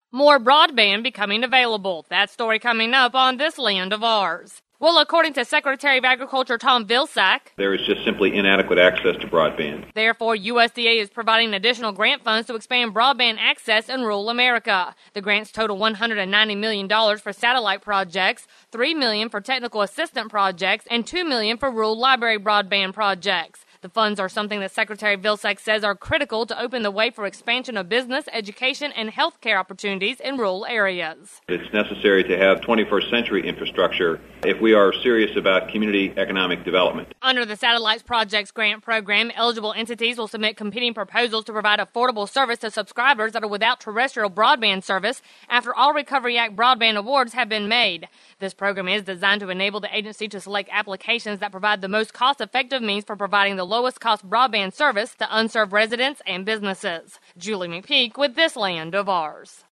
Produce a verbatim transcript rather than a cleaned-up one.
More broadband becoming available. That story coming up on This Land of Ours. Well, according to Secretary of Agriculture Tom Vilsack, there is just simply inadequate access to broadband. Therefore, U S D A is providing additional grant funds to expand broadband access in rural America. The grants total one hundred ninety million dollars for satellite projects, three million dollars for technical assistant projects, and two million dollars for rural library broadband projects. The funds are something that Secretary Vilsack says are critical to open the way for expansion of business, education, and health care opportunities in rural areas. It's necessary to have twenty-first century infrastructure if we are serious about community economic development. Under the Satellites Projects Grant Program, eligible entities will submit competing proposals to provide affordable service to subscribers that are without terrestrial broadband service after all Recovery Act broadband awards have been made. This program is designed to enable the agency to select applications that provide the most cost-effective means for providing the lowest cost broadband service to unserved residents and businesses. Julie McPeak with This Land of Ours.